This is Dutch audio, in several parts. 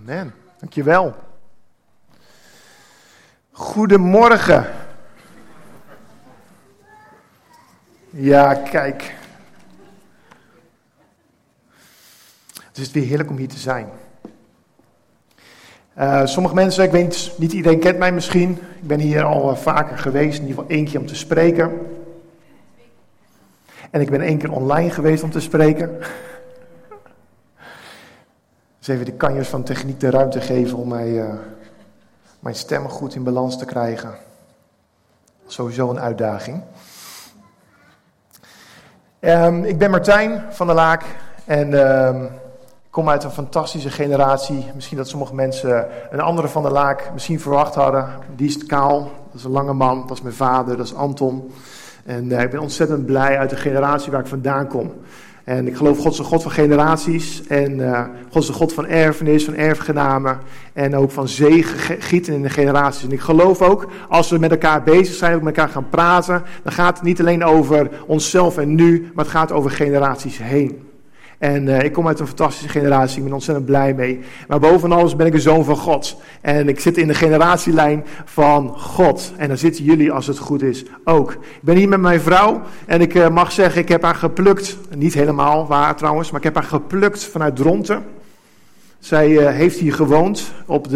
Amen. Dankjewel. Goedemorgen. Ja, kijk. Het is weer heerlijk om hier te zijn. Sommige mensen, ik weet niet iedereen kent mij misschien. Ik ben hier al vaker geweest, in ieder geval 1 keer om te spreken. En ik ben 1 keer online geweest om te spreken. Dus even de kanjers van techniek de ruimte geven om mijn stem goed in balans te krijgen. Sowieso een uitdaging. Ik ben Martijn van der Laak en ik kom uit een fantastische generatie. Misschien dat sommige mensen een andere van der Laak misschien verwacht hadden. Die is Kaal, dat is een lange man, dat is mijn vader, dat is Anton. En ik ben ontzettend blij uit de generatie waar ik vandaan kom. En ik geloof God is een God van generaties en God is een God van erfenis, van erfgenamen en ook van zegen gieten in de generaties. En ik geloof ook, als we met elkaar bezig zijn, ook met elkaar gaan praten, dan gaat het niet alleen over onszelf en nu, maar het gaat over generaties heen. En ik kom uit een fantastische generatie, ik ben ontzettend blij mee. Maar boven alles ben ik een zoon van God. En ik zit in de generatielijn van God. En daar zitten jullie, als het goed is, ook. Ik ben hier met mijn vrouw en ik mag zeggen, ik heb haar geplukt. Niet helemaal waar trouwens, maar ik heb haar geplukt vanuit Dronten. Zij heeft hier gewoond op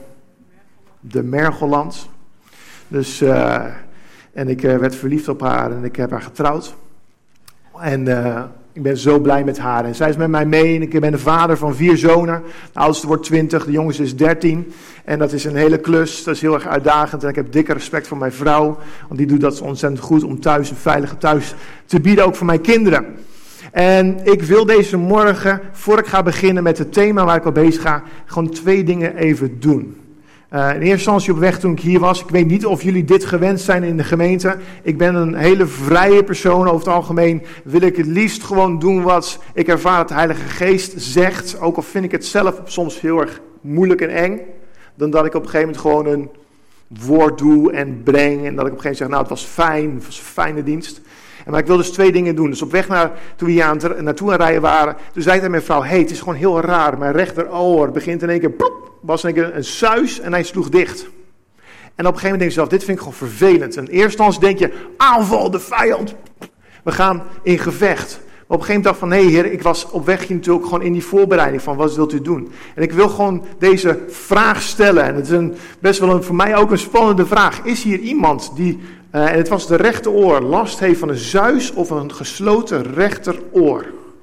de Mergelland. Dus, en ik werd verliefd op haar en ik heb haar getrouwd. En ik ben zo blij met haar. En zij is met mij mee en ik ben de vader van 4 zonen. De oudste wordt 20, de jongste is 13. En dat is een hele klus, dat is heel erg uitdagend. En ik heb dikke respect voor mijn vrouw, want die doet dat ontzettend goed om thuis een veilige thuis te bieden, ook voor mijn kinderen. En ik wil deze morgen, voor ik ga beginnen met het thema waar ik al bezig ga, gewoon 2 dingen even doen. In eerste instantie op weg toen ik hier was. Ik weet niet of jullie dit gewend zijn in de gemeente. Ik ben een hele vrije persoon. Over het algemeen wil ik het liefst gewoon doen wat ik ervaar dat de Heilige Geest zegt. Ook al vind ik het zelf soms heel erg moeilijk en eng. Dan dat ik op een gegeven moment gewoon een woord doe en breng. En dat ik op een gegeven moment zeg, nou het was fijn. Het was een fijne dienst. Maar ik wil dus 2 dingen doen. Dus op weg toen we hier naartoe aan het rijden waren, toen zei ik tegen mijn vrouw, hey, het is gewoon heel raar. Mijn rechteroor begint in één keer, plop, was in één keer een suis en hij sloeg dicht. En op een gegeven moment denk ik zelf, dit vind ik gewoon vervelend. En in eerste instantie denk je, aanval, de vijand. We gaan in gevecht. Maar op een gegeven moment dacht ik van, nee heer, ik was op weg hier natuurlijk gewoon in die voorbereiding van, wat wilt u doen? En ik wil gewoon deze vraag stellen. En het is best wel voor mij ook een spannende vraag. Is hier iemand die, en het was de rechteroor, last heeft van een zeus of een gesloten rechteroor?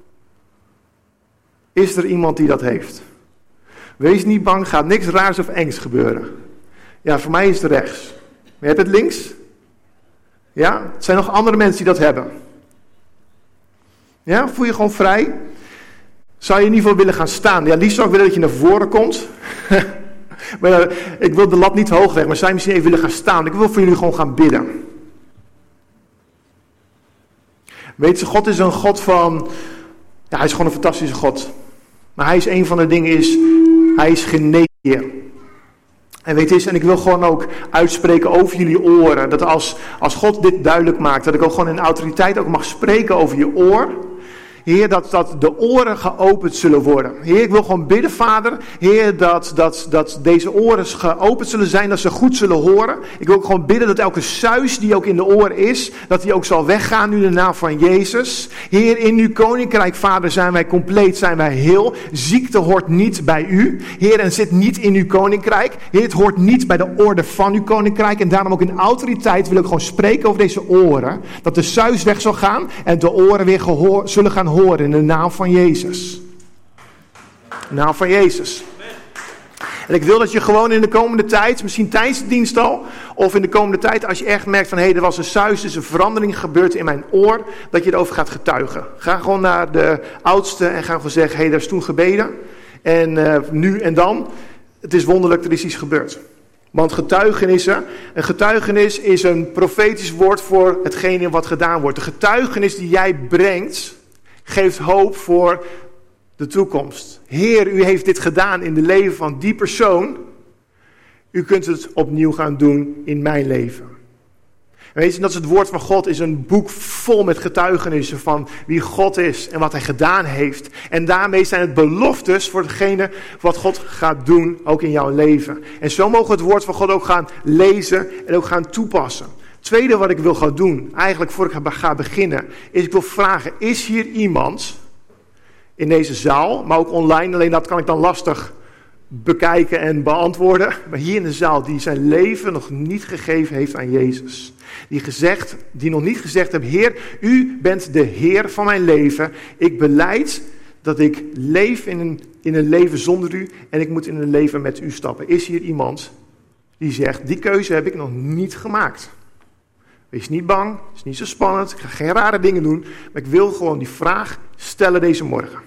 Is er iemand die dat heeft? Wees niet bang, gaat niks raars of engs gebeuren. Ja, voor mij is het rechts. Maar je hebt het links? Ja, het zijn nog andere mensen die dat hebben. Ja, voel je gewoon vrij? Zou je in ieder geval willen gaan staan? Ja, liefst zou ik willen dat je naar voren komt. Maar ik wil de lat niet hoog leggen, maar zou je misschien even willen gaan staan? Ik wil voor jullie gewoon gaan bidden. Weet je, God is een God van, ja, hij is gewoon een fantastische God. Maar hij is een van de dingen hij is geneesheer. En weet je, en ik wil gewoon ook uitspreken over jullie oren. Dat als God dit duidelijk maakt, dat ik ook gewoon in autoriteit ook mag spreken over je oor. Heer, dat de oren geopend zullen worden. Heer, ik wil gewoon bidden, Vader. Heer, dat deze oren geopend zullen zijn, dat ze goed zullen horen. Ik wil ook gewoon bidden dat elke suis die ook in de oren is, dat die ook zal weggaan nu in de naam van Jezus. Heer, in uw koninkrijk, Vader, zijn wij compleet, zijn wij heel. Ziekte hoort niet bij u. Heer, en zit niet in uw koninkrijk. Heer, het hoort niet bij de orde van uw koninkrijk. En daarom ook in autoriteit wil ik gewoon spreken over deze oren. Dat de suis weg zal gaan en de oren weer zullen gaan horen in de naam van Jezus. In de naam van Jezus. En ik wil dat je gewoon in de komende tijd, misschien tijdens de dienst al, of in de komende tijd, als je echt merkt van, hé, er was een suis, er is een verandering gebeurd in mijn oor, dat je erover gaat getuigen. Ga gewoon naar de oudste en ga gewoon zeggen, hé, daar is toen gebeden. En nu en dan, het is wonderlijk, er is iets gebeurd. Want een getuigenis is een profetisch woord voor hetgene wat gedaan wordt. De getuigenis die jij brengt, geeft hoop voor de toekomst. Heer, u heeft dit gedaan in het leven van die persoon. U kunt het opnieuw gaan doen in mijn leven. Weet je, dat is het woord van God, is een boek vol met getuigenissen van wie God is en wat hij gedaan heeft. En daarmee zijn het beloftes voor degene wat God gaat doen, ook in jouw leven. En zo mogen we het woord van God ook gaan lezen en ook gaan toepassen. Het tweede wat ik wil gaan doen, eigenlijk voor ik ga beginnen, is ik wil vragen, is hier iemand in deze zaal, maar ook online, alleen dat kan ik dan lastig bekijken en beantwoorden, maar hier in de zaal die zijn leven nog niet gegeven heeft aan Jezus. Die nog niet gezegd heeft, Heer, u bent de Heer van mijn leven. Ik belijd dat ik leef in een leven zonder u en ik moet in een leven met u stappen. Is hier iemand die zegt, die keuze heb ik nog niet gemaakt? Wees niet bang, het is niet zo spannend, ik ga geen rare dingen doen, maar ik wil gewoon die vraag stellen deze morgen.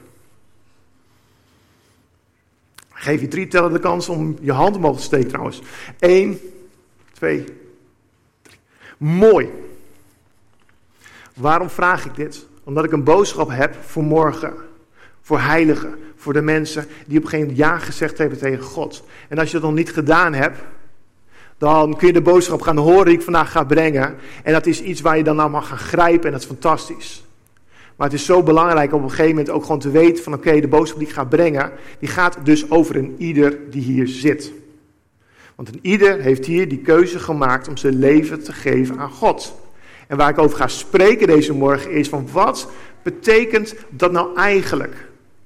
Ik geef je 3 tellen de kans om je hand omhoog te steken trouwens. 1, 2, 3. Mooi. Waarom vraag ik dit? Omdat ik een boodschap heb voor morgen. Voor heiligen. Voor de mensen die op een gegeven moment ja gezegd hebben tegen God. En als je dat nog niet gedaan hebt, dan kun je de boodschap gaan horen die ik vandaag ga brengen. En dat is iets waar je dan naar mag gaan grijpen en dat is fantastisch. Maar het is zo belangrijk om op een gegeven moment ook gewoon te weten van oké, de boodschap die ik ga brengen, die gaat dus over een ieder die hier zit. Want een ieder heeft hier die keuze gemaakt om zijn leven te geven aan God. En waar ik over ga spreken deze morgen is van wat betekent dat nou eigenlijk?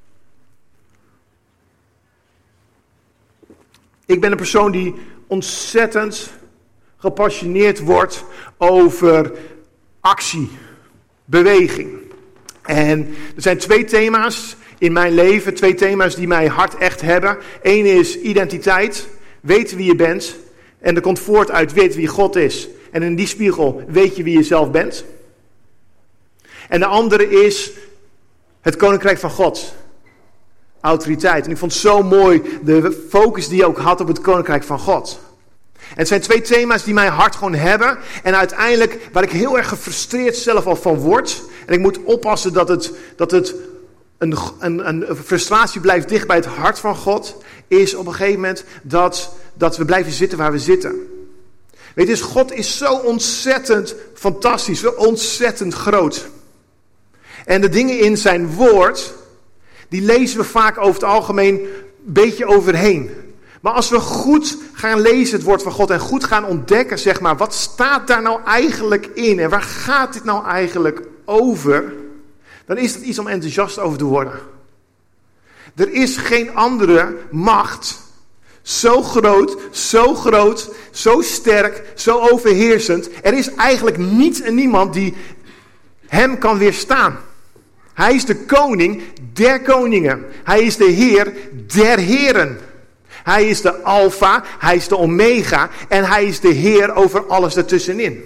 Ik ben een persoon die ontzettend gepassioneerd wordt over actie, beweging. En er zijn 2 thema's in mijn leven, 2 thema's die mij hart echt hebben. Eén is identiteit, weten wie je bent. En dat komt voort uit weten wie God is. En in die spiegel weet je wie je zelf bent. En de andere is het koninkrijk van God. Autoriteit. En ik vond het zo mooi de focus die je ook had op het koninkrijk van God. En het zijn 2 thema's die mijn hart gewoon hebben. En uiteindelijk, waar ik heel erg gefrustreerd zelf al van word. En ik moet oppassen dat het een frustratie blijft dicht bij het hart van God. Is op een gegeven moment dat we blijven zitten waar we zitten. Weet je, dus God is zo ontzettend fantastisch. Zo ontzettend groot. En de dingen in zijn woord, die lezen we vaak over het algemeen een beetje overheen. Maar als we goed gaan lezen het woord van God en goed gaan ontdekken, zeg maar, wat staat daar nou eigenlijk in? En waar gaat dit nou eigenlijk over? Dan is het iets om enthousiast over te worden. Er is geen andere macht zo groot, zo sterk, zo overheersend. Er is eigenlijk niet en niemand die hem kan weerstaan. Hij is de koning der koningen. Hij is de Heer der heren. Hij is de Alpha, hij is de Omega en hij is de Heer over alles ertussenin.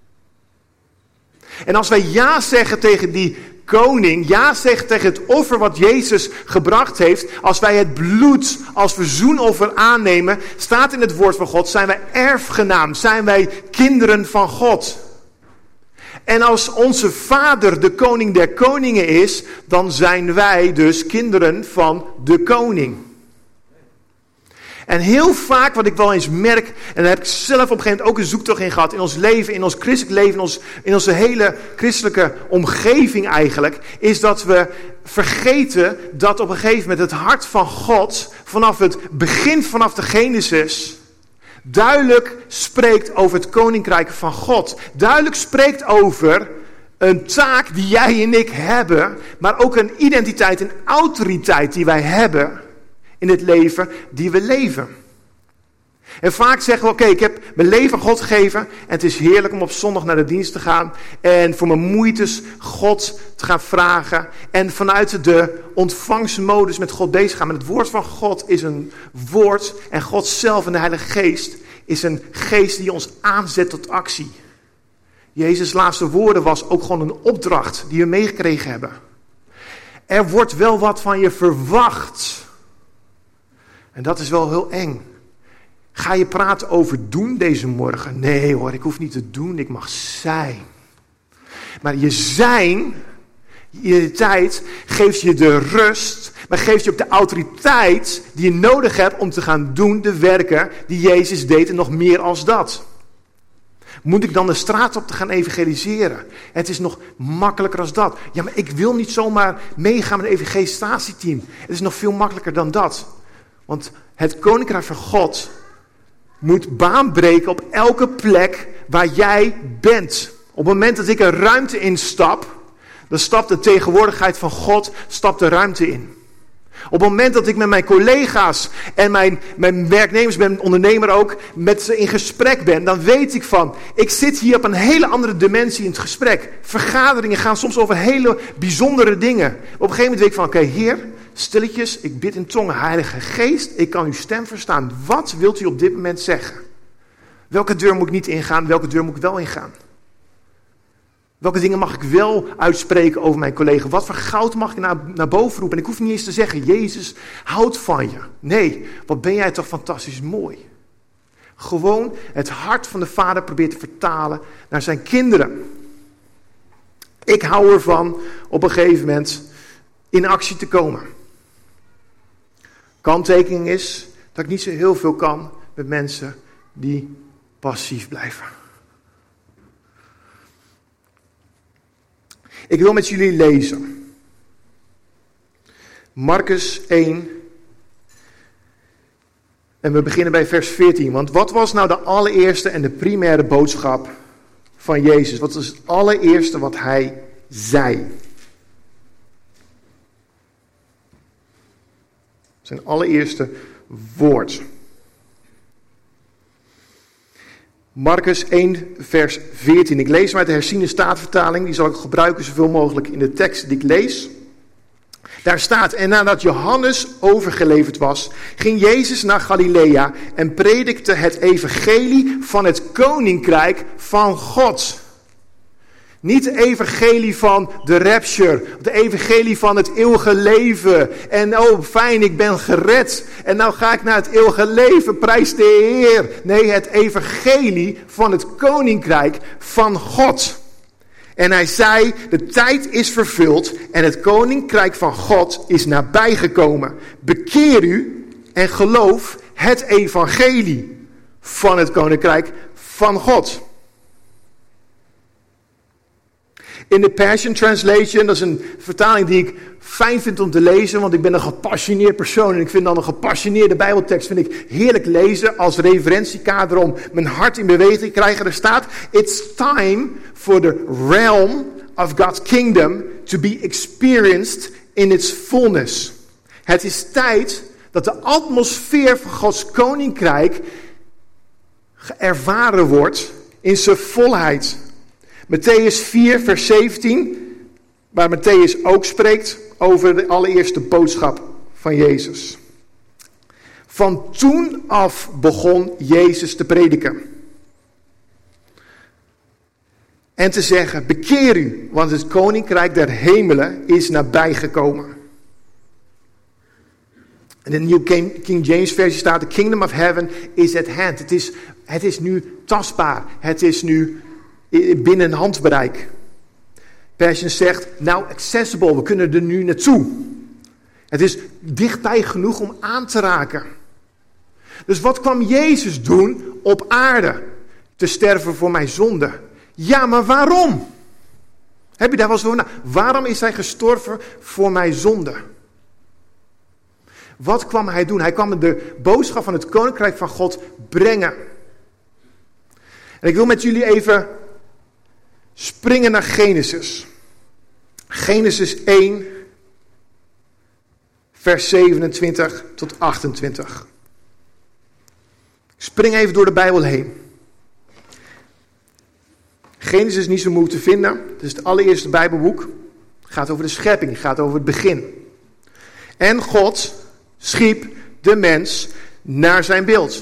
En als wij ja zeggen tegen die koning, ja zeggen tegen het offer wat Jezus gebracht heeft, als wij het bloed als verzoenoffer aannemen, staat in het woord van God, zijn wij erfgenaam, zijn wij kinderen van God. En als onze Vader de koning der koningen is, dan zijn wij dus kinderen van de koning. En heel vaak wat ik wel eens merk, en daar heb ik zelf op een gegeven moment ook een zoektocht in gehad, in ons leven, in ons christelijk leven, in onze hele christelijke omgeving eigenlijk, is dat we vergeten dat op een gegeven moment het hart van God, vanaf het begin, vanaf de Genesis, duidelijk spreekt over het koninkrijk van God. Duidelijk spreekt over een taak die jij en ik hebben, maar ook een identiteit, een autoriteit die wij hebben in het leven die we leven. En vaak zeggen we, oké, ik heb mijn leven aan God gegeven en het is heerlijk om op zondag naar de dienst te gaan en voor mijn moeites God te gaan vragen en vanuit de ontvangstmodus met God bezig gaan. Maar het woord van God is een woord en God zelf en de Heilige Geest is een geest die ons aanzet tot actie. Jezus' laatste woorden was ook gewoon een opdracht die we meegekregen hebben. Er wordt wel wat van je verwacht. En dat is wel heel eng. Ga je praten over doen deze morgen? Nee hoor, ik hoef niet te doen, ik mag zijn. Maar je zijn, je identiteit, geeft je de rust, maar geeft je ook de autoriteit die je nodig hebt om te gaan doen de werken die Jezus deed en nog meer als dat. Moet ik dan de straat op te gaan evangeliseren? Het is nog makkelijker als dat. Ja, maar ik wil niet zomaar meegaan met het evangelisatieteam. Het is nog veel makkelijker dan dat. Want het koninkrijk van God moet baan breken op elke plek waar jij bent. Op het moment dat ik een ruimte instap, dan stapt de tegenwoordigheid van God de ruimte in. Op het moment dat ik met mijn collega's en mijn werknemers, ben ondernemer ook, met ze in gesprek ben, dan weet ik van, ik zit hier op een hele andere dimensie in het gesprek. Vergaderingen gaan soms over hele bijzondere dingen. Op een gegeven moment weet ik van, oké, Heer, stilletjes, ik bid in tongen, Heilige Geest, ik kan uw stem verstaan. Wat wilt u op dit moment zeggen? Welke deur moet ik niet ingaan, welke deur moet ik wel ingaan? Welke dingen mag ik wel uitspreken over mijn collega? Wat voor goud mag ik naar boven roepen? En ik hoef niet eens te zeggen, Jezus houdt van je. Nee, wat ben jij toch fantastisch mooi. Gewoon het hart van de Vader probeert te vertalen naar zijn kinderen. Ik hou ervan op een gegeven moment in actie te komen. Kanttekening is dat ik niet zo heel veel kan met mensen die passief blijven. Ik wil met jullie lezen. Marcus 1. En we beginnen bij vers 14. Want wat was nou de allereerste en de primaire boodschap van Jezus? Wat was het allereerste wat hij zei? Zijn allereerste woord. Marcus 1 vers 14. Ik lees hem uit de herziene statenvertaling. Die zal ik gebruiken zoveel mogelijk in de tekst die ik lees. Daar staat, en nadat Johannes overgeleverd was, ging Jezus naar Galilea en predikte het evangelie van het koninkrijk van God. Niet de evangelie van de rapture, de evangelie van het eeuwige leven. En oh fijn, ik ben gered en nou ga ik naar het eeuwige leven, prijs de Heer. Nee, het evangelie van het koninkrijk van God. En hij zei, de tijd is vervuld en het koninkrijk van God is nabijgekomen. Bekeer u en geloof het evangelie van het koninkrijk van God. In de Passion Translation, dat is een vertaling die ik fijn vind om te lezen, want ik ben een gepassioneerd persoon en ik vind dan een gepassioneerde Bijbeltekst vind ik heerlijk lezen als referentiekader om mijn hart in beweging te krijgen. Er staat, it's time for the realm of God's kingdom to be experienced in its fullness. Het is tijd dat de atmosfeer van Gods koninkrijk ervaren wordt in zijn volheid. Mattheüs 4 vers 17, waar Mattheüs ook spreekt over de allereerste boodschap van Jezus. Van toen af begon Jezus te prediken. En te zeggen, bekeer u, want het koninkrijk der hemelen is nabijgekomen. In de New King James versie staat, the kingdom of heaven is at hand. Het is nu tastbaar, het is nu binnen handbereik. Passion zegt, now accessible, we kunnen er nu naartoe. Het is dichtbij genoeg om aan te raken. Dus wat kwam Jezus doen op aarde? Te sterven voor mijn zonde. Ja, maar waarom? Heb je daar wel eens over na? Waarom is hij gestorven voor mijn zonde? Wat kwam hij doen? Hij kwam de boodschap van het koninkrijk van God brengen. En ik wil met jullie even springen naar Genesis. Genesis 1, vers 27 tot 28. Ik spring even door de Bijbel heen. Genesis is niet zo moeilijk te vinden. Het is het allereerste Bijbelboek. Het gaat over de schepping, het gaat over het begin. En God schiep de mens naar zijn beeld.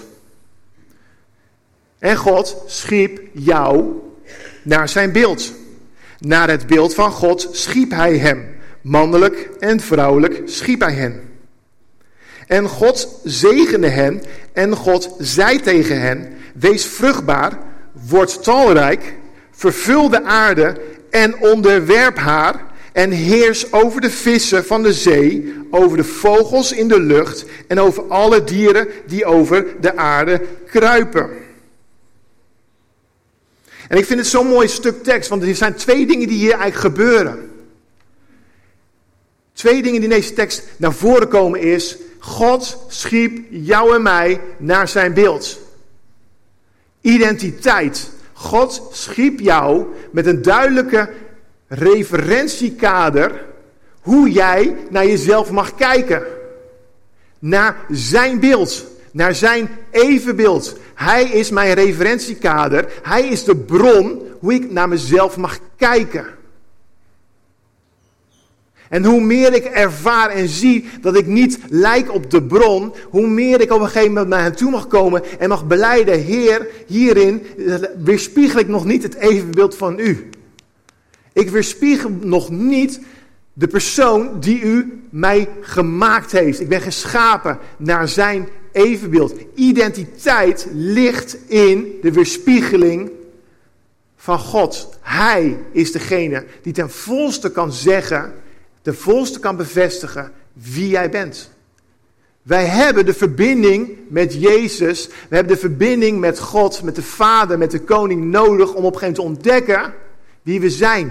En God schiep jou naar zijn beeld. Naar het beeld van God schiep hij hem. Mannelijk en vrouwelijk schiep hij hen. En God zegende hen en God zei tegen hen, wees vruchtbaar, word talrijk, vervul de aarde en onderwerp haar en heers over de vissen van de zee, over de vogels in de lucht en over alle dieren die over de aarde kruipen. En ik vind het zo'n mooi stuk tekst, want er zijn 2 dingen die hier eigenlijk gebeuren. 2 dingen die in deze tekst naar voren komen is, God schiep jou en mij naar zijn beeld. Identiteit. God schiep jou met een duidelijke referentiekader hoe jij naar jezelf mag kijken. Naar zijn beeld, naar zijn evenbeeld. Hij is mijn referentiekader. Hij is de bron hoe ik naar mezelf mag kijken. En hoe meer ik ervaar en zie dat ik niet lijk op de bron, hoe meer ik op een gegeven moment naar hem toe mag komen en mag belijden, Heer, hierin weerspiegel ik nog niet het evenbeeld van u. Ik weerspiegel nog niet de persoon die u mij gemaakt heeft. Ik ben geschapen naar zijn evenbeeld. Identiteit ligt in de weerspiegeling van God. Hij is degene die ten volste kan zeggen, ten volste kan bevestigen wie jij bent. Wij hebben de verbinding met Jezus. We hebben de verbinding met God, met de Vader, met de Koning nodig om op een gegeven moment te ontdekken wie we zijn.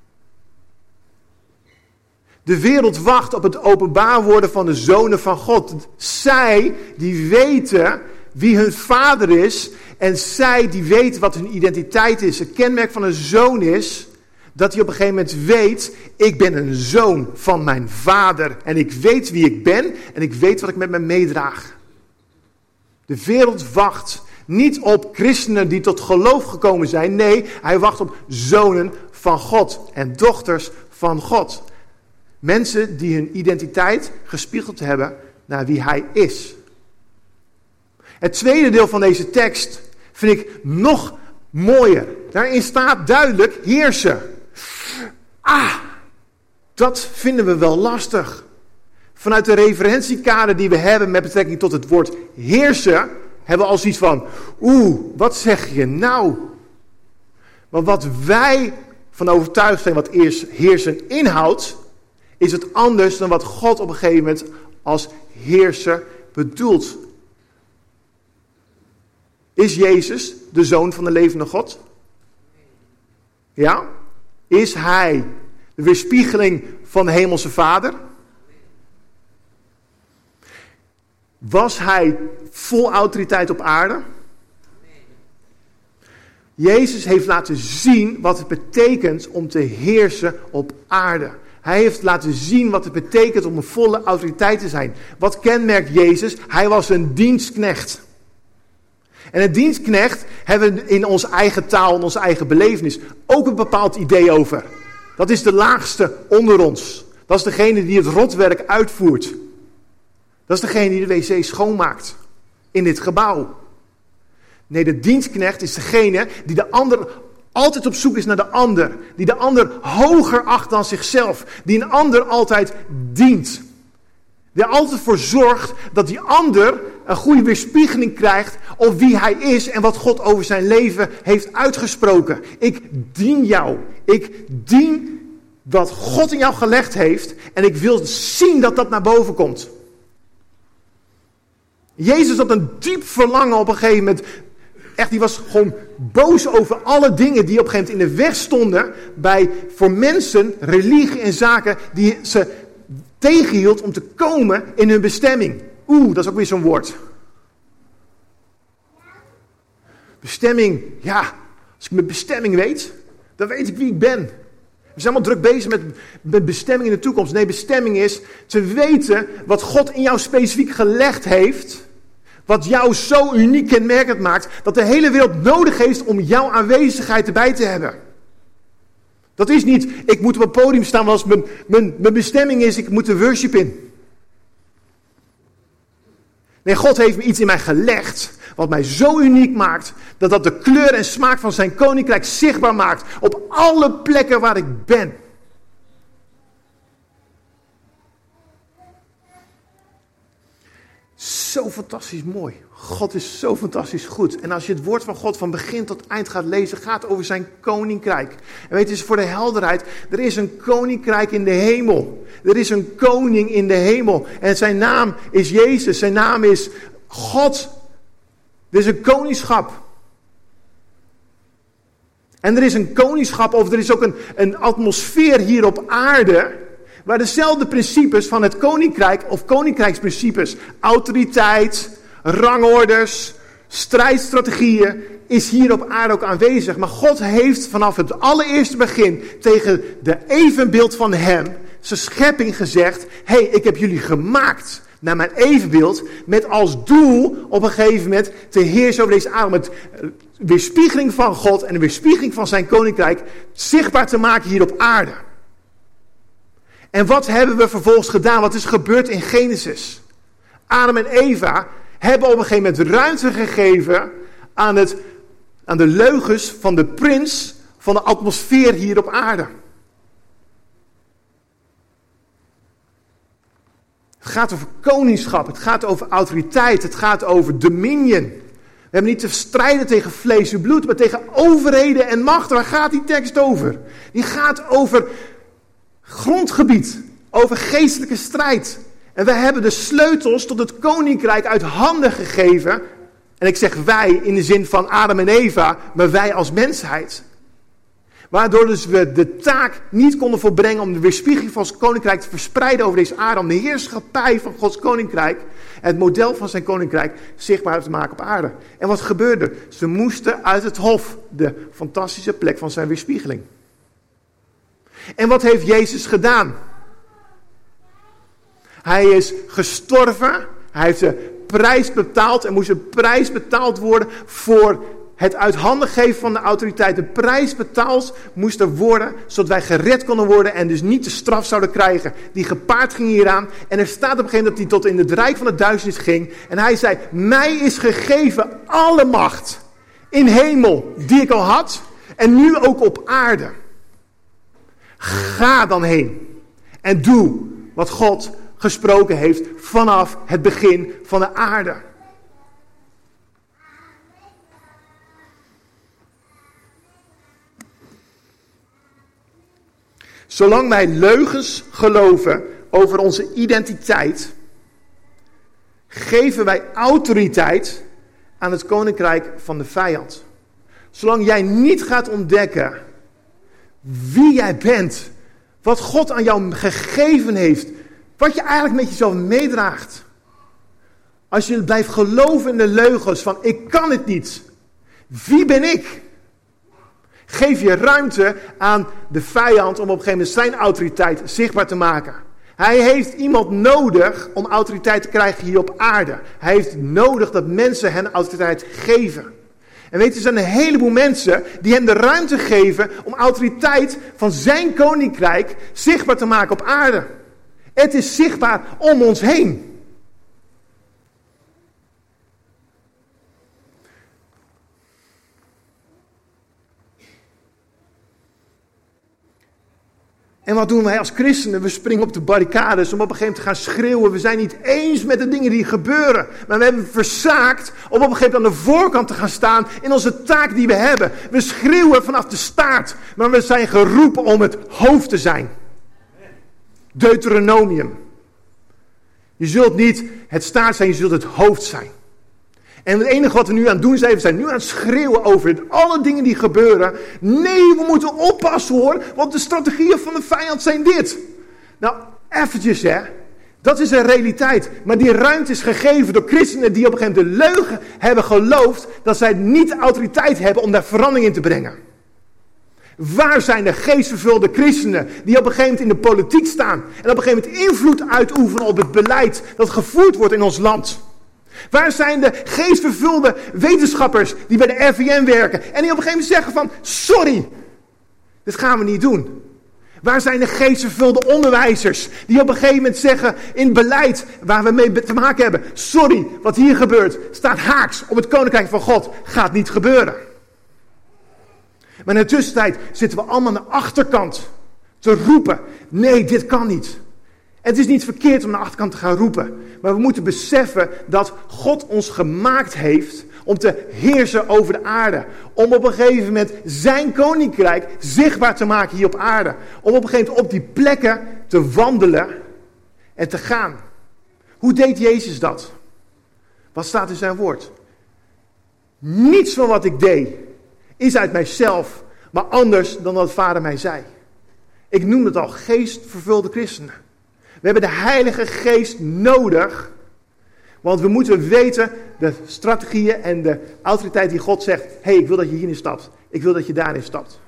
De wereld wacht op het openbaar worden van de zonen van God. Zij die weten wie hun vader is en zij die weten wat hun identiteit is. Het kenmerk van een zoon is dat hij op een gegeven moment weet, ik ben een zoon van mijn vader. En ik weet wie ik ben en ik weet wat ik met me meedraag. De wereld wacht niet op christenen die tot geloof gekomen zijn. Nee, hij wacht op zonen van God en dochters van God. Mensen die hun identiteit gespiegeld hebben naar wie hij is. Het tweede deel van deze tekst vind ik nog mooier. Daarin staat duidelijk heersen. Dat vinden we wel lastig. Vanuit de referentiekader die we hebben met betrekking tot het woord heersen, hebben we al zoiets van, wat zeg je nou? Maar wat wij van overtuigd zijn wat heersen inhoudt, is het anders dan wat God op een gegeven moment als heerser bedoelt. Is Jezus de Zoon van de levende God? Ja? Is hij de weerspiegeling van de hemelse Vader? Was hij vol autoriteit op aarde? Jezus heeft laten zien wat het betekent om te heersen op aarde. Hij heeft laten zien wat het betekent om een volle autoriteit te zijn. Wat kenmerkt Jezus? Hij was een dienstknecht. En een dienstknecht hebben we in onze eigen taal, in onze eigen belevenis ook een bepaald idee over. Dat is de laagste onder ons. Dat is degene die het rotwerk uitvoert. Dat is degene die de wc schoonmaakt in dit gebouw. Nee, de dienstknecht is degene die de ander altijd op zoek is naar de ander. Die de ander hoger acht dan zichzelf. Die een ander altijd dient. Die er altijd voor zorgt dat die ander een goede weerspiegeling krijgt op wie hij is en wat God over zijn leven heeft uitgesproken. Ik dien jou. Ik dien wat God in jou gelegd heeft en ik wil zien dat dat naar boven komt. Jezus had een diep verlangen op een gegeven moment. Echt, die was gewoon boos over alle dingen die op een gegeven moment in de weg stonden voor mensen, religie en zaken die ze tegenhield om te komen in hun bestemming. Dat is ook weer zo'n woord. Bestemming, ja, als ik mijn bestemming weet, dan weet ik wie ik ben. We zijn allemaal druk bezig met bestemming in de toekomst. Nee, bestemming is te weten wat God in jou specifiek gelegd heeft. Wat jou zo uniek kenmerkend maakt, dat de hele wereld nodig heeft om jouw aanwezigheid erbij te hebben. Dat is niet, ik moet op een podium staan, want als mijn bestemming is, ik moet de worship in. Nee, God heeft me iets in mij gelegd, wat mij zo uniek maakt, dat dat de kleur en smaak van zijn koninkrijk zichtbaar maakt, op alle plekken waar ik ben. Zo fantastisch mooi. God is zo fantastisch goed. En als je het woord van God van begin tot eind gaat lezen, gaat het over zijn koninkrijk. En weet je, voor de helderheid, er is een koninkrijk in de hemel. Er is een koning in de hemel. En zijn naam is Jezus. Zijn naam is God. Er is een koningschap. En er is een koningschap, of er is ook een atmosfeer hier op aarde, waar dezelfde principes van het koninkrijk, of koninkrijksprincipes, autoriteit, rangorders, strijdstrategieën, is hier op aarde ook aanwezig. Maar God heeft vanaf het allereerste begin tegen de evenbeeld van hem, zijn schepping, gezegd: hey, ik heb jullie gemaakt naar mijn evenbeeld, met als doel op een gegeven moment te heersen over deze aarde, met weerspiegeling van God en de weerspiegeling van zijn koninkrijk zichtbaar te maken hier op aarde. En wat hebben we vervolgens gedaan? Wat is gebeurd in Genesis? Adam en Eva hebben op een gegeven moment ruimte gegeven aan de leugens van de prins van de atmosfeer hier op aarde. Het gaat over koningschap, het gaat over autoriteit, het gaat over dominion. We hebben niet te strijden tegen vlees en bloed, maar tegen overheden en machten. Waar gaat die tekst over? Die gaat over grondgebied, over geestelijke strijd. En wij hebben de sleutels tot het koninkrijk uit handen gegeven. En ik zeg wij in de zin van Adam en Eva, maar wij als mensheid. Waardoor dus we de taak niet konden volbrengen om de weerspiegeling van Gods koninkrijk te verspreiden over deze aarde. Om de heerschappij van Gods koninkrijk, het model van zijn koninkrijk, zichtbaar te maken op aarde. En wat gebeurde? Ze moesten uit het hof, de fantastische plek van zijn weerspiegeling. En wat heeft Jezus gedaan? Hij is gestorven, hij heeft de prijs betaald. Er moest een prijs betaald worden voor het uit handen geven van de autoriteit. De prijs betaald moest er worden, zodat wij gered konden worden en dus niet de straf zouden krijgen die gepaard ging hieraan. En er staat op een gegeven moment dat hij tot in het rijk van de duisternis ging. En hij zei: mij is gegeven alle macht in hemel die ik al had en nu ook op aarde. Ga dan heen en doe wat God gesproken heeft vanaf het begin van de aarde. Zolang wij leugens geloven over onze identiteit, geven wij autoriteit aan het koninkrijk van de vijand. Zolang jij niet gaat ontdekken wie jij bent, wat God aan jou gegeven heeft, wat je eigenlijk met jezelf meedraagt. Als je blijft geloven in de leugens van ik kan het niet. Wie ben ik? Geef je ruimte aan de vijand om op een gegeven moment zijn autoriteit zichtbaar te maken. Hij heeft iemand nodig om autoriteit te krijgen hier op aarde. Hij heeft nodig dat mensen hem autoriteit geven. En weet je, er zijn een heleboel mensen die hem de ruimte geven om autoriteit van zijn koninkrijk zichtbaar te maken op aarde. Het is zichtbaar om ons heen. En wat doen wij als christenen? We springen op de barricades om op een gegeven moment te gaan schreeuwen. We zijn niet eens met de dingen die gebeuren. Maar we hebben verzaakt om op een gegeven moment aan de voorkant te gaan staan in onze taak die we hebben. We schreeuwen vanaf de staart, maar we zijn geroepen om het hoofd te zijn. Deuteronomium. Je zult niet het staart zijn, je zult het hoofd zijn. En het enige wat we nu aan het doen zijn, we zijn nu aan het schreeuwen over alle dingen die gebeuren. Nee, we moeten oppassen hoor, want de strategieën van de vijand zijn dit. Nou, eventjes hè, dat is een realiteit. Maar die ruimte is gegeven door christenen die op een gegeven moment de leugen hebben geloofd dat zij niet de autoriteit hebben om daar verandering in te brengen. Waar zijn de geestvervulde christenen die op een gegeven moment in de politiek staan en op een gegeven moment invloed uitoefenen op het beleid dat gevoerd wordt in ons land? Waar zijn de geestvervulde wetenschappers die bij de RVM werken en die op een gegeven moment zeggen van sorry, dit gaan we niet doen? Waar zijn de geestvervulde onderwijzers die op een gegeven moment zeggen in beleid waar we mee te maken hebben, sorry, wat hier gebeurt staat haaks op het koninkrijk van God, gaat niet gebeuren. Maar in de tussentijd zitten we allemaal aan de achterkant te roepen, nee, dit kan niet. Het is niet verkeerd om naar de achterkant te gaan roepen. Maar we moeten beseffen dat God ons gemaakt heeft om te heersen over de aarde. Om op een gegeven moment zijn koninkrijk zichtbaar te maken hier op aarde. Om op een gegeven moment op die plekken te wandelen en te gaan. Hoe deed Jezus dat? Wat staat in zijn woord? Niets van wat ik deed is uit mijzelf, Maar anders dan wat Vader mij zei. Ik noem het al, geestvervulde christenen. We hebben de Heilige Geest nodig. Want we moeten weten de strategieën en de autoriteit die God zegt. Hé, ik wil dat je hierin stapt. Ik wil dat je daarin stapt.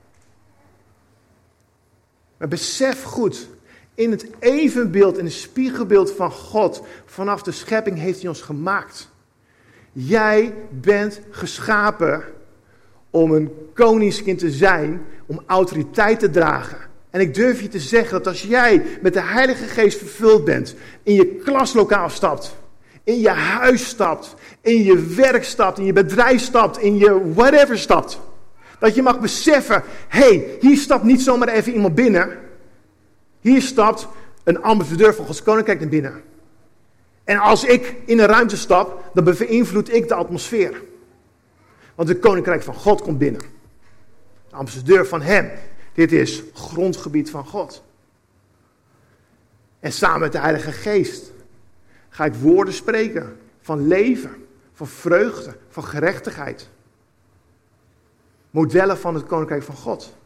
Maar besef goed. In het evenbeeld, in het spiegelbeeld van God. Vanaf de schepping heeft hij ons gemaakt. Jij bent geschapen om een koningskind te zijn. Om autoriteit te dragen. En ik durf je te zeggen dat als jij met de Heilige Geest vervuld bent. In je klaslokaal stapt. In je huis stapt. In je werk stapt. In je bedrijf stapt. In je whatever stapt. Dat je mag beseffen. Hé, hier stapt niet zomaar even iemand binnen. Hier stapt een ambassadeur van Gods Koninkrijk naar binnen. En als ik in een ruimte stap. Dan beïnvloed ik de atmosfeer. Want het Koninkrijk van God komt binnen. De ambassadeur van hem. Dit is grondgebied van God. En samen met de Heilige Geest ga ik woorden spreken van leven, van vreugde, van gerechtigheid. Modellen van het Koninkrijk van God.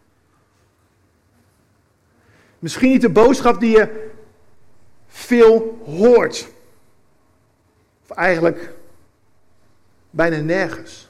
Misschien niet de boodschap die je veel hoort. Of eigenlijk bijna nergens.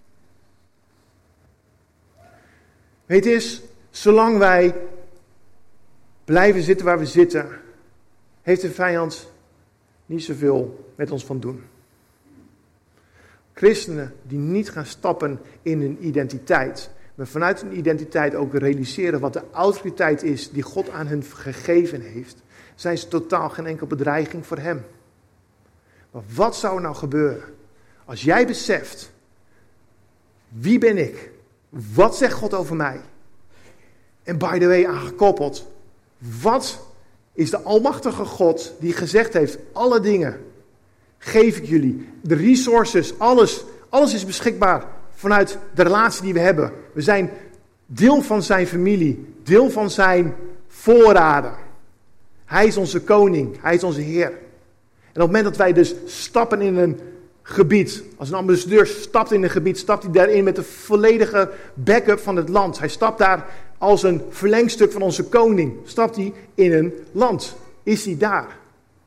Weet eens, zolang wij blijven zitten waar we zitten, heeft de vijand niet zoveel met ons van doen. Christenen die niet gaan stappen in hun identiteit, maar vanuit hun identiteit ook realiseren wat de autoriteit is die God aan hen gegeven heeft, zijn ze totaal geen enkel bedreiging voor hem. Maar wat zou er nou gebeuren als jij beseft, wie ben ik? Wat zegt God over mij? En by the way aangekoppeld, wat is de almachtige God die gezegd heeft, alle dingen geef ik jullie. De resources, alles is beschikbaar vanuit de relatie die we hebben. We zijn deel van zijn familie, deel van zijn voorraden. Hij is onze koning, hij is onze Heer. En op het moment dat wij dus stappen in een gebied, als een ambassadeur stapt in een gebied, stapt hij daarin met de volledige backup van het land. Hij stapt daar als een verlengstuk van onze koning. Stapt hij in een land. Is hij daar?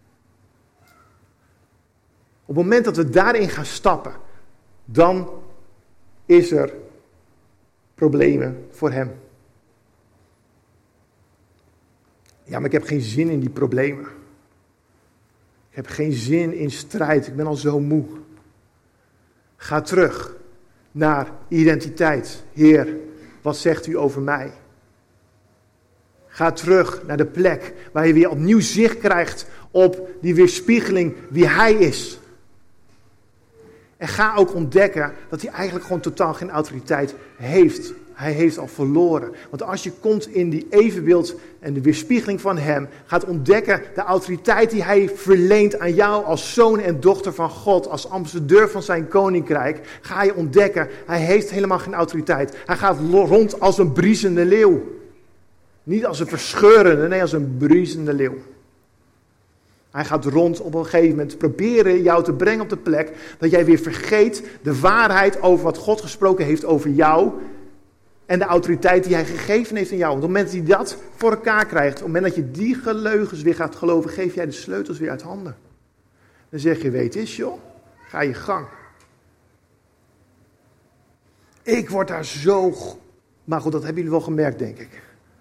Op het moment dat we daarin gaan stappen, dan is er problemen voor hem. Ja, maar ik heb geen zin in die problemen. Ik heb geen zin in strijd. Ik ben al zo moe. Ga terug naar identiteit. Heer, wat zegt u over mij? Ga terug naar de plek waar je weer opnieuw zicht krijgt op die weerspiegeling wie hij is. En ga ook ontdekken dat hij eigenlijk gewoon totaal geen autoriteit heeft. Hij heeft al verloren. Want als je komt in die evenbeeld en de weerspiegeling van hem, gaat ontdekken de autoriteit die hij verleent aan jou als zoon en dochter van God, als ambassadeur van zijn koninkrijk, ga je ontdekken, hij heeft helemaal geen autoriteit. Hij gaat rond als een briesende leeuw. Niet als een verscheurende, nee, als een briesende leeuw. Hij gaat rond op een gegeven moment proberen jou te brengen op de plek dat jij weer vergeet de waarheid over wat God gesproken heeft over jou en de autoriteit die hij gegeven heeft aan jou. Want op het moment dat hij dat voor elkaar krijgt, op het moment dat je die leugens weer gaat geloven, geef jij de sleutels weer uit handen. Dan zeg je, weet eens joh, ga je gang. Ik word daar zo... Maar goed, dat hebben jullie wel gemerkt, denk ik.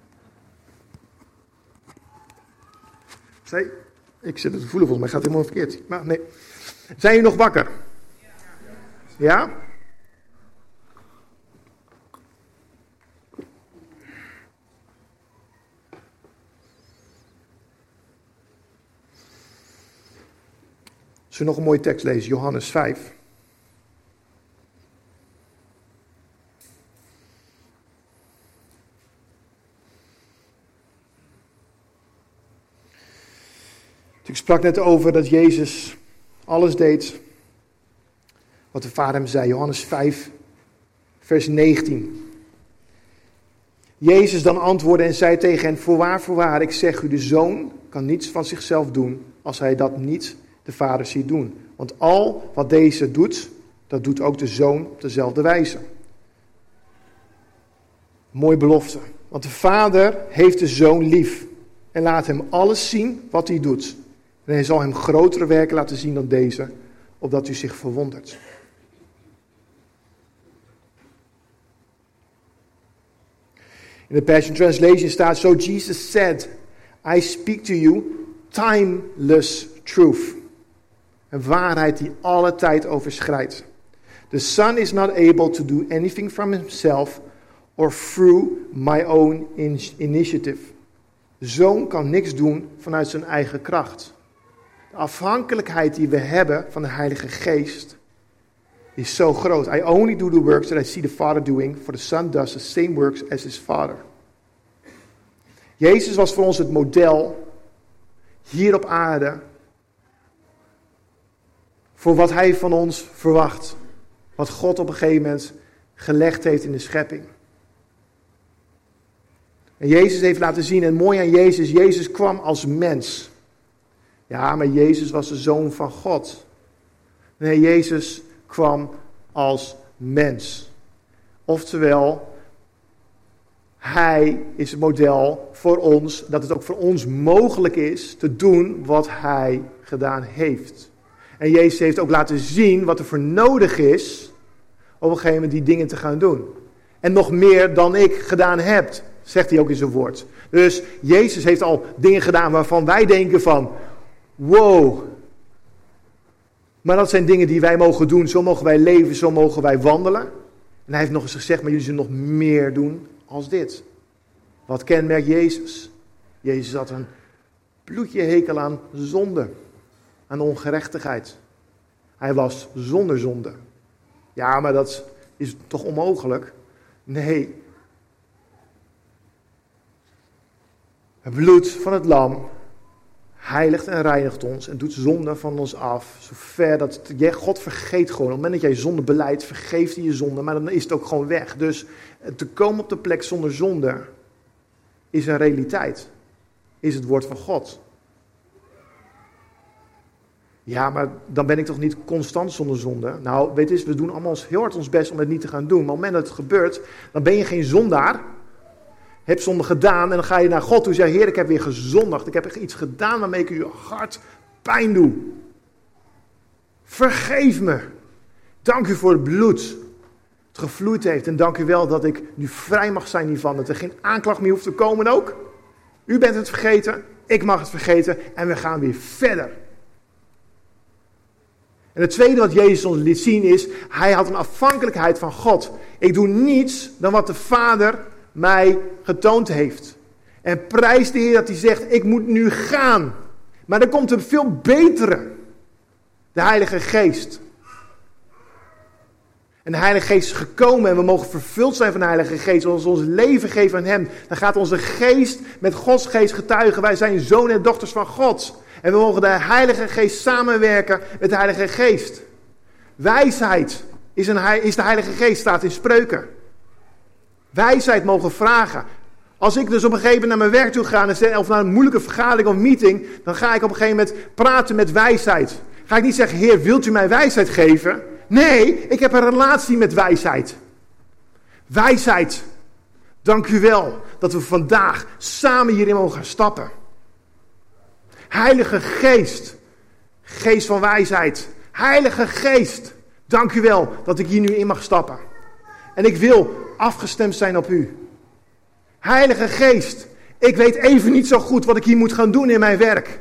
Ik zit het te voelen, volgens mij gaat het helemaal verkeerd. Maar nee. Zijn jullie nog wakker? Ja? Zullen we nog een mooie tekst lezen? Johannes 5. Ik sprak net over dat Jezus alles deed wat de Vader hem zei. Johannes 5, vers 19. Jezus dan antwoordde en zei tegen hen, voorwaar, ik zeg u, de Zoon kan niets van zichzelf doen als hij dat niet de Vader ziet doen. Want al wat deze doet, dat doet ook de Zoon op dezelfde wijze. Mooie belofte. Want de Vader heeft de Zoon lief. En laat hem alles zien wat hij doet. En hij zal hem grotere werken laten zien dan deze. Opdat u zich verwondert. In de Passion Translation staat: So Jesus said, I speak to you timeless truth. Een waarheid die alle tijd overschrijdt. The Son is not able to do anything from himself or through my own initiative. De Zoon kan niks doen vanuit zijn eigen kracht. De afhankelijkheid die we hebben van de Heilige Geest is zo groot. I only do the works that I see the Father doing, for the Son does the same works as his Father. Jezus was voor ons het model hier op aarde voor wat hij van ons verwacht. Wat God op een gegeven moment gelegd heeft in de schepping. En Jezus heeft laten zien, en mooi aan Jezus kwam als mens. Ja, maar Jezus was de Zoon van God. Nee, Jezus kwam als mens. Oftewel, hij is het model voor ons, dat het ook voor ons mogelijk is te doen wat hij gedaan heeft. En Jezus heeft ook laten zien wat er voor nodig is op een gegeven moment die dingen te gaan doen. En nog meer dan ik gedaan heb, zegt hij ook in zijn woord. Dus Jezus heeft al dingen gedaan waarvan wij denken van, wow. Maar dat zijn dingen die wij mogen doen, zo mogen wij leven, zo mogen wij wandelen. En hij heeft nog eens gezegd, maar jullie zullen nog meer doen als dit. Wat kenmerkt Jezus? Jezus had een bloedje hekel aan zonde, aan ongerechtigheid. Hij was zonder zonde. Ja, maar dat is toch onmogelijk? Nee. Het bloed van het lam heiligt en reinigt ons en doet zonde van ons af. Zover dat God vergeet gewoon. Op het moment dat jij zonde beleidt, vergeeft hij je zonde, maar dan is het ook gewoon weg. Dus te komen op de plek zonder zonde is een realiteit. Is het woord van God. Ja, maar dan ben ik toch niet constant zonder zonde? Nou, weet je, we doen allemaal heel hard ons best om het niet te gaan doen. Maar op het moment dat het gebeurt, dan ben je geen zondaar. Heb zonde gedaan en dan ga je naar God toe en zeg: Heer, ik heb weer gezondigd. Ik heb iets gedaan waarmee ik uw hart pijn doe. Vergeef me. Dank u voor het bloed dat gevloeid heeft. En dank u wel dat ik nu vrij mag zijn hiervan. Dat er geen aanklacht meer hoeft te komen ook. U bent het vergeten, ik mag het vergeten en we gaan weer verder. En het tweede wat Jezus ons liet zien is, hij had een afhankelijkheid van God. Ik doe niets dan wat de Vader mij getoond heeft. En prijs de Heer dat hij zegt, ik moet nu gaan. Maar er komt een veel betere. De Heilige Geest. En de Heilige Geest is gekomen en we mogen vervuld zijn van de Heilige Geest. Als we ons leven geven aan hem, dan gaat onze geest met Gods geest getuigen. Wij zijn zonen en dochters van God. En we mogen de Heilige Geest samenwerken met de Heilige Geest. Wijsheid is de Heilige Geest, staat in Spreuken. Wijsheid mogen vragen. Als ik dus op een gegeven moment naar mijn werk toe ga, of naar een moeilijke vergadering of meeting, dan ga ik op een gegeven moment praten met wijsheid. Ga ik niet zeggen, Heer, wilt u mij wijsheid geven? Nee, ik heb een relatie met wijsheid. Wijsheid. Dank u wel dat we vandaag samen hierin mogen gaan stappen. Heilige Geest. Geest van wijsheid. Heilige Geest. Dank u wel dat ik hier nu in mag stappen. En ik wil afgestemd zijn op u. Heilige Geest. Ik weet even niet zo goed wat ik hier moet gaan doen in mijn werk.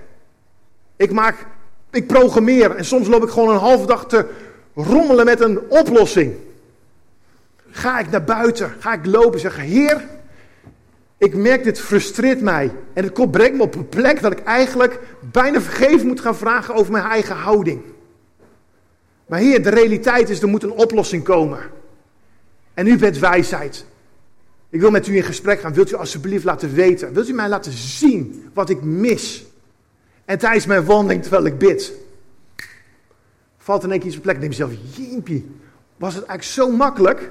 Ik programmeer en soms loop ik gewoon een halve dag te rommelen met een oplossing. Ga ik naar buiten, ga ik lopen en zeggen, Heer, ik merk dit frustreert mij. En het brengt me op een plek dat ik eigenlijk bijna vergeving moet gaan vragen over mijn eigen houding. Maar Heer, de realiteit is, er moet een oplossing komen. En u bent wijsheid. Ik wil met u in gesprek gaan. Wilt u alsjeblieft laten weten? Wilt u mij laten zien wat ik mis? En tijdens mijn wandeling, terwijl ik bid, valt in één keer iets op plek. Ik denk mezelf, jeempie, was het eigenlijk zo makkelijk?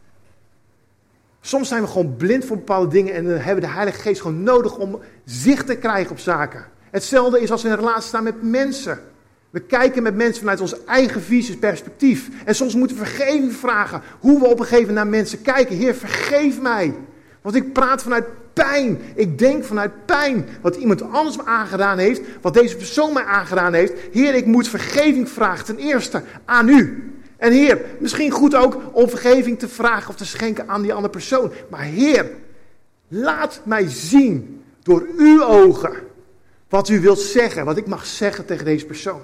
Soms zijn we gewoon blind voor bepaalde dingen en dan hebben we de Heilige Geest gewoon nodig om zicht te krijgen op zaken. Hetzelfde is als we in een relatie staan met mensen. We kijken met mensen vanuit ons eigen visie, perspectief. En soms moeten we vergeving vragen hoe we op een gegeven moment naar mensen kijken. Heer, vergeef mij. Want ik praat vanuit pijn. Ik denk vanuit pijn. Wat iemand anders me aangedaan heeft. Wat deze persoon mij aangedaan heeft. Heer, ik moet vergeving vragen. Ten eerste aan u. En Heer, misschien goed ook om vergeving te vragen of te schenken aan die andere persoon. Maar Heer, laat mij zien door uw ogen wat u wilt zeggen. Wat ik mag zeggen tegen deze persoon.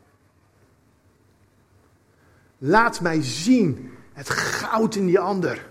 Laat mij zien het goud in die ander.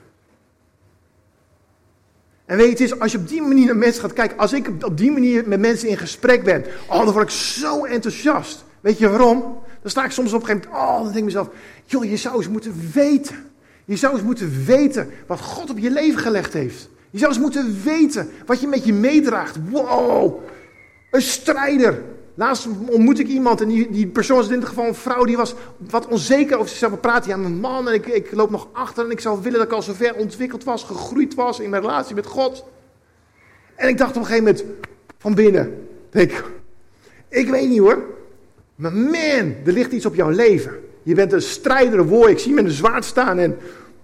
En weet je, het is als je op die manier naar mensen gaat kijken. Als ik op die manier met mensen in gesprek ben. Dan word ik zo enthousiast. Weet je waarom? Dan sta ik soms op een gegeven moment. Dan denk ik mezelf. Joh, je zou eens moeten weten. Je zou eens moeten weten wat God op je leven gelegd heeft. Je zou eens moeten weten wat je met je meedraagt. Wow, een strijder. Laatst ontmoet ik iemand en die persoon was in dit geval een vrouw. Die was wat onzeker over zichzelf praten. Ja, mijn man en ik loop nog achter en ik zou willen dat ik al zo ver ontwikkeld was, gegroeid was in mijn relatie met God. En ik dacht op een gegeven moment van binnen. Ik weet niet hoor. Maar man, er ligt iets op jouw leven. Je bent een strijder, wooi. Ik zie je met een zwaard staan en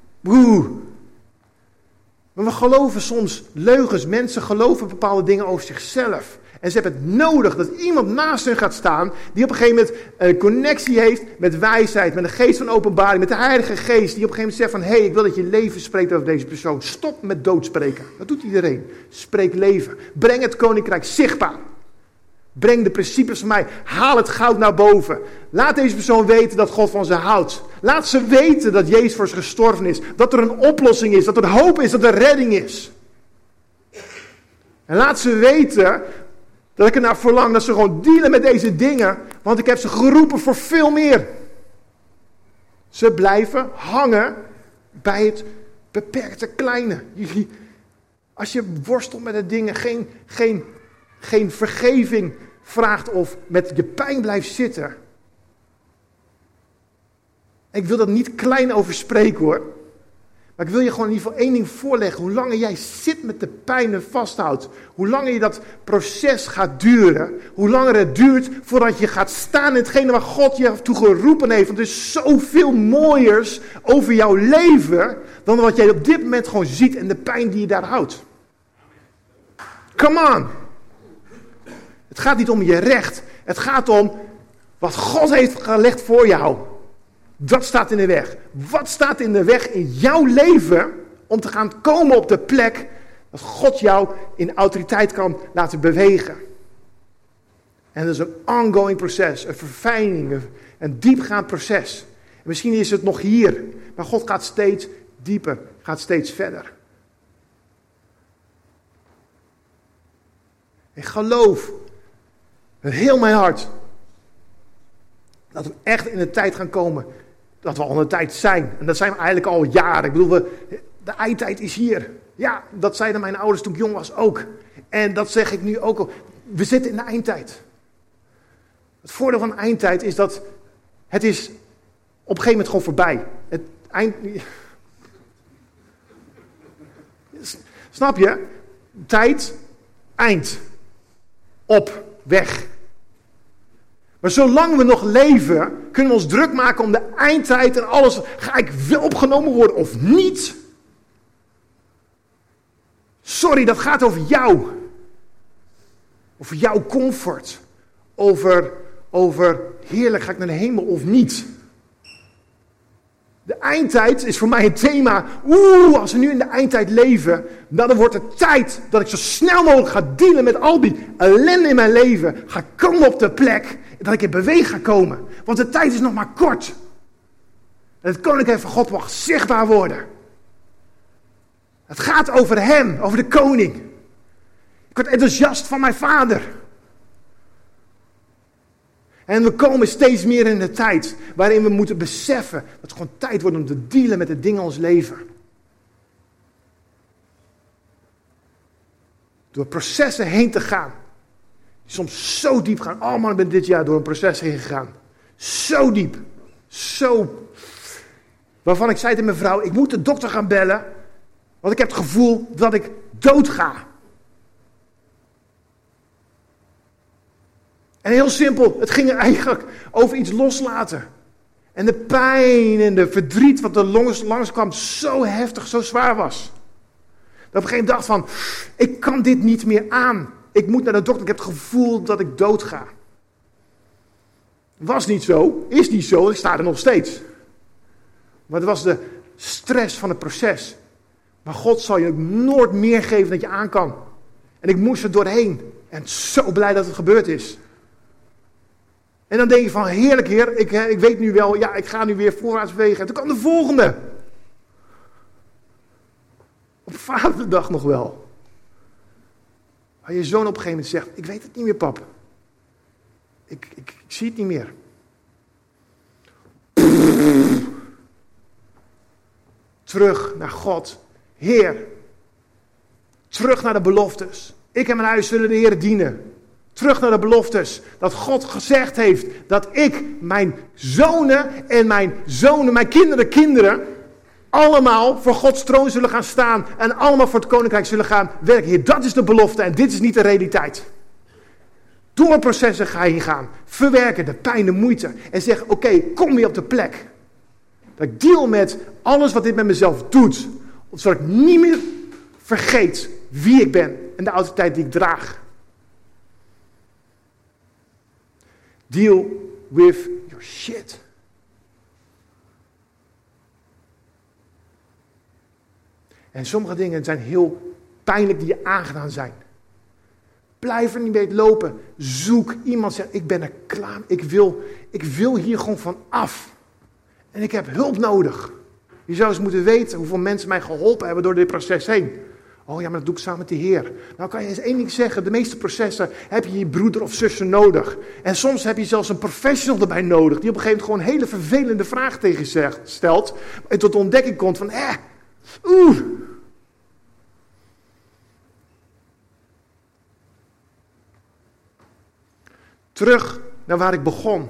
Maar we geloven soms leugens. Mensen geloven bepaalde dingen over zichzelf. En ze hebben het nodig dat iemand naast hen gaat staan. Die op een gegeven moment een connectie heeft met wijsheid. Met een geest van openbaring. Met de Heilige Geest. Die op een gegeven moment zegt van. Hé, ik wil dat je leven spreekt over deze persoon. Stop met doodspreken. Dat doet iedereen. Spreek leven. Breng het koninkrijk zichtbaar. Breng de principes van mij. Haal het goud naar boven. Laat deze persoon weten dat God van ze houdt. Laat ze weten dat Jezus voor ze gestorven is. Dat er een oplossing is. Dat er hoop is. Dat er redding is. En laat ze weten dat ik ernaar verlang dat ze gewoon dealen met deze dingen. Want ik heb ze geroepen voor veel meer. Ze blijven hangen bij het beperkte kleine. Als je worstelt met de dingen, geen vergeving vraagt of met je pijn blijft zitten. Ik wil dat niet klein over spreken hoor. Maar ik wil je gewoon in ieder geval één ding voorleggen. Hoe langer jij zit met de pijn en vasthoudt. Hoe langer je dat proces gaat duren. Hoe langer het duurt voordat je gaat staan in hetgene waar God je toe geroepen heeft. Want er is zoveel mooiers over jouw leven. Dan wat jij op dit moment gewoon ziet en de pijn die je daar houdt. Come on. Het gaat niet om je recht. Het gaat om wat God heeft gelegd voor jou. Dat staat in de weg. Wat staat in de weg in jouw leven om te gaan komen op de plek dat God jou in autoriteit kan laten bewegen? En dat is een ongoing proces, een verfijning, een diepgaand proces. En misschien is het nog hier, maar God gaat steeds dieper, gaat steeds verder. Ik geloof met heel mijn hart dat we echt in de tijd gaan komen. Dat we al in de tijd zijn. En dat zijn we eigenlijk al jaren. Ik bedoel, de eindtijd is hier. Ja, dat zeiden mijn ouders toen ik jong was ook. En dat zeg ik nu ook al. We zitten in de eindtijd. Het voordeel van de eindtijd is dat het is op een gegeven moment gewoon voorbij. Het eind... Snap je? Tijd, eind. Op, weg. Maar zolang we nog leven, kunnen we ons druk maken om de eindtijd en alles. Ga ik wel opgenomen worden of niet? Sorry, dat gaat over jou. Over jouw comfort. Over heerlijk, ga ik naar de hemel of niet? De eindtijd is voor mij een thema. Als we nu in de eindtijd leven, dan wordt het tijd dat ik zo snel mogelijk ga dealen met al die ellende in mijn leven. Ga komen op de plek dat ik in beweging ga komen. Want de tijd is nog maar kort. En het koninkrijk van God mag zichtbaar worden. Het gaat over hem, over de koning. Ik word enthousiast van mijn vader. En we komen steeds meer in de tijd waarin we moeten beseffen dat het gewoon tijd wordt om te dealen met de dingen in ons leven. Door processen heen te gaan. Die soms zo diep gaan. Oh man, ik ben dit jaar door een proces heen gegaan. Zo diep. Zo. Waarvan ik zei tegen mijn vrouw, ik moet de dokter gaan bellen. Want ik heb het gevoel dat ik dood ga. En heel simpel, het ging er eigenlijk over iets loslaten. En de pijn en de verdriet wat er langs kwam zo heftig, zo zwaar was. Dat op een gegeven moment dacht van, ik kan dit niet meer aan. Ik moet naar de dokter, ik heb het gevoel dat ik doodga. Was niet zo, is niet zo, ik sta er nog steeds. Maar het was de stress van het proces. Maar God zal je ook nooit meer geven dat je aan kan. En ik moest er doorheen. En zo blij dat het gebeurd is. En dan denk je van, heerlijk Heer, ik weet nu wel, ja, ik ga nu weer voorwaarts bewegen. En toen kwam de volgende. Op Vaderdag nog wel. Waar je zoon op een gegeven moment zegt, ik weet het niet meer, pap. Ik zie het niet meer. Terug naar God. Heer, terug naar de beloftes. Ik en mijn huis zullen de Heer dienen. Terug naar de beloftes. Dat God gezegd heeft dat ik mijn zonen en mijn kinderen, allemaal voor Gods troon zullen gaan staan. En allemaal voor het koninkrijk zullen gaan werken. Heer, dat is de belofte en dit is niet de realiteit. Door een processen ga je gaan. Verwerken de pijn, de moeite. En zeg, oké, kom weer op de plek. Dat ik deal met alles wat dit met mezelf doet. Zodat ik niet meer vergeet wie ik ben. En de autoriteit die ik draag. Deal with your shit. En sommige dingen zijn heel pijnlijk die je aangedaan zijn. Blijf er niet mee lopen. Zoek iemand, zegt, ik ben er klaar. Ik wil hier gewoon van af. En ik heb hulp nodig. Je zou eens moeten weten hoeveel mensen mij geholpen hebben door dit proces heen. Oh ja, maar dat doe ik samen met de Heer. Nou kan je eens één ding zeggen. De meeste processen heb je je broeder of zuster nodig. En soms heb je zelfs een professional erbij nodig. Die op een gegeven moment gewoon hele vervelende vragen tegen je stelt. En tot de ontdekking komt van, Terug naar waar ik begon.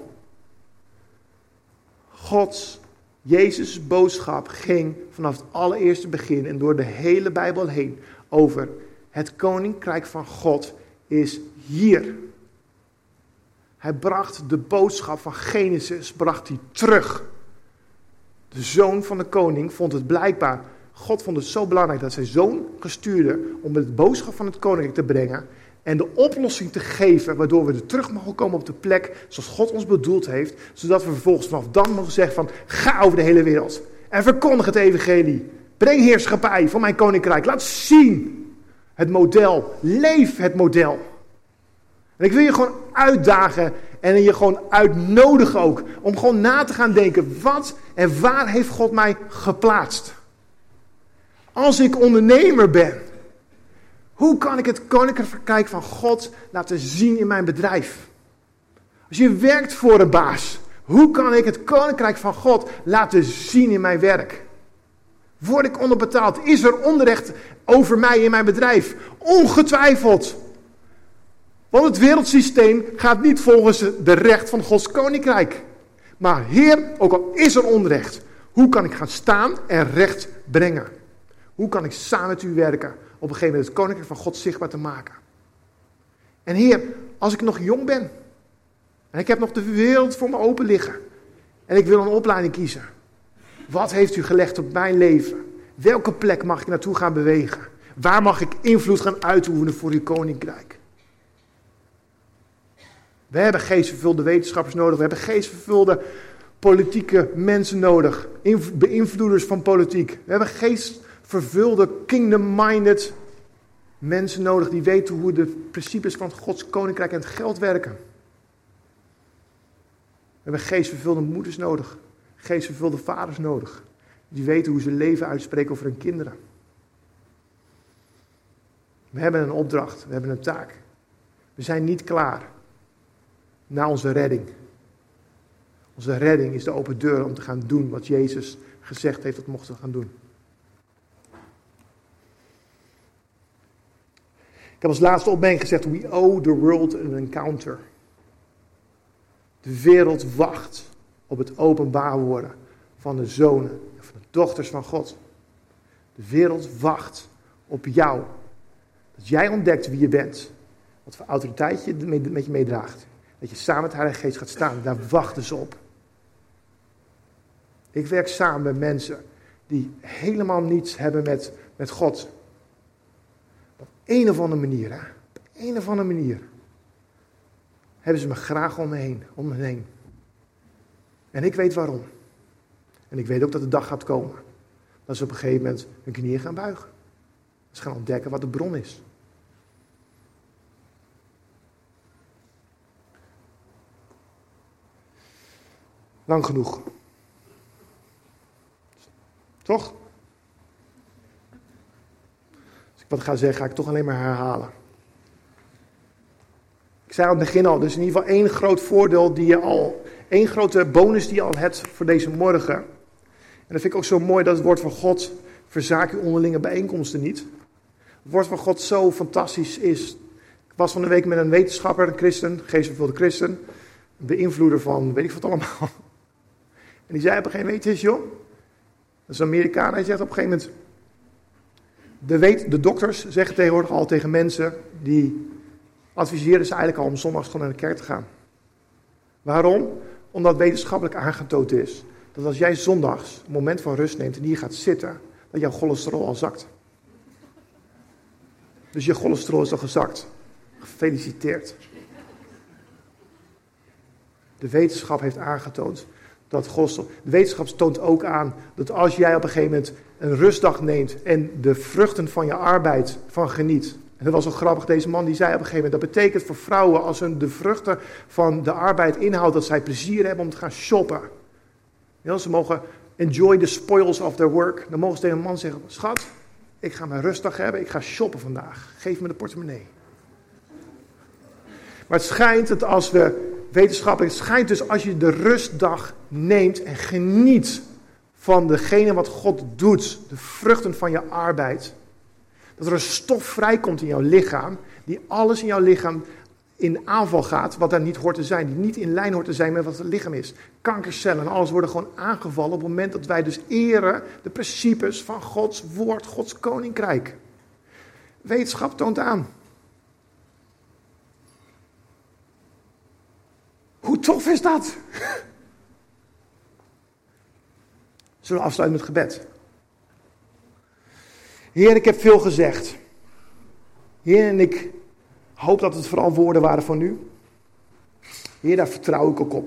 Jezus' boodschap ging vanaf het allereerste begin en door de hele Bijbel heen over het koninkrijk van God is hier. Hij bracht de boodschap van Genesis terug. De zoon van de koning vond het blijkbaar, God vond het zo belangrijk dat zijn zoon gestuurde om de boodschap van het koninkrijk te brengen. En de oplossing te geven, waardoor we er terug mogen komen op de plek zoals God ons bedoeld heeft. Zodat we vervolgens vanaf dan mogen zeggen van, ga over de hele wereld. En verkondig het evangelie. Breng heerschappij van mijn koninkrijk. Laat zien het model. Leef het model. En ik wil je gewoon uitdagen en je gewoon uitnodigen ook. Om gewoon na te gaan denken, wat en waar heeft God mij geplaatst? Als ik ondernemer ben. Hoe kan ik het koninkrijk van God laten zien in mijn bedrijf? Als je werkt voor een baas, hoe kan ik het koninkrijk van God laten zien in mijn werk? Word ik onderbetaald? Is er onrecht over mij in mijn bedrijf? Ongetwijfeld. Want het wereldsysteem gaat niet volgens de recht van Gods koninkrijk. Maar Heer, ook al is er onrecht, hoe kan ik gaan staan en recht brengen? Hoe kan ik samen met u werken? Op een gegeven moment het koninkrijk van God zichtbaar te maken. En Heer, als ik nog jong ben. En ik heb nog de wereld voor me open liggen. En ik wil een opleiding kiezen. Wat heeft u gelegd op mijn leven? Welke plek mag ik naartoe gaan bewegen? Waar mag ik invloed gaan uitoefenen voor uw koninkrijk? We hebben geestvervulde wetenschappers nodig. We hebben geestvervulde politieke mensen nodig. Beïnvloeders van politiek. We hebben geestvervulde, kingdom-minded mensen nodig die weten hoe de principes van Gods koninkrijk en het geld werken. We hebben geestvervulde moeders nodig. Geestvervulde vaders nodig. Die weten hoe ze leven uitspreken over hun kinderen. We hebben een opdracht. We hebben een taak. We zijn niet klaar na onze redding. Onze redding is de open deur om te gaan doen wat Jezus gezegd heeft dat mochten we gaan doen. Ik heb als laatste opmerking gezegd, we owe the world an encounter. De wereld wacht op het openbaar worden van de zonen en van de dochters van God. De wereld wacht op jou. Dat jij ontdekt wie je bent. Wat voor autoriteit je met je meedraagt. Dat je samen met de Heilige Geest gaat staan. Daar wachten ze op. Ik werk samen met mensen die helemaal niets hebben met God. een of andere manier, hè. Op een of andere manier. Hebben ze me graag om me heen. En ik weet waarom. En ik weet ook dat de dag gaat komen. Dat ze op een gegeven moment hun knieën gaan buigen. Ze gaan ontdekken wat de bron is. Lang genoeg. Toch? Als ik wat ga zeggen, ga ik toch alleen maar herhalen. Ik zei aan het begin al, dus in ieder geval één groot voordeel één grote bonus die je al hebt voor deze morgen. En dat vind ik ook zo mooi dat het woord van God verzaak uw onderlinge bijeenkomsten niet. Het woord van God zo fantastisch is. Ik was van de week met een wetenschapper, een christen, geestvervulde christen, een beïnvloeder van weet ik wat allemaal. En die zei op een gegeven moment, weet je joh, dat is een Amerikaan, hij zegt op een gegeven moment, de dokters zeggen tegenwoordig al tegen mensen, die adviseren ze eigenlijk al om zondags gewoon naar de kerk te gaan. Waarom? Omdat wetenschappelijk aangetoond is, dat als jij zondags een moment van rust neemt en hier gaat zitten, dat jouw cholesterol al zakt. Dus je cholesterol is al gezakt. Gefeliciteerd. De wetenschap heeft aangetoond dat cholesterol. De wetenschap toont ook aan dat als jij op een gegeven moment een rustdag neemt en de vruchten van je arbeid van geniet. En dat was zo grappig, deze man die zei op een gegeven moment, dat betekent voor vrouwen als hun de vruchten van de arbeid inhoudt, dat zij plezier hebben om te gaan shoppen. Ja, ze mogen enjoy the spoils of their work. Dan mogen ze tegen een man zeggen, schat, ik ga mijn rustdag hebben, ik ga shoppen vandaag. Geef me de portemonnee. Maar het schijnt dat als we wetenschappelijk, het schijnt dus als je de rustdag neemt en geniet van degene wat God doet, de vruchten van je arbeid, dat er een stof vrijkomt in jouw lichaam, die alles in jouw lichaam in aanval gaat, wat daar niet hoort te zijn, die niet in lijn hoort te zijn met wat het lichaam is. Kankercellen en alles worden gewoon aangevallen op het moment dat wij dus eren de principes van Gods woord, Gods koninkrijk. Wetenschap toont aan. Hoe tof is dat? Zullen we afsluiten met gebed? Heer, ik heb veel gezegd. Heer, en ik hoop dat het vooral woorden waren van u. Heer, daar vertrouw ik ook op.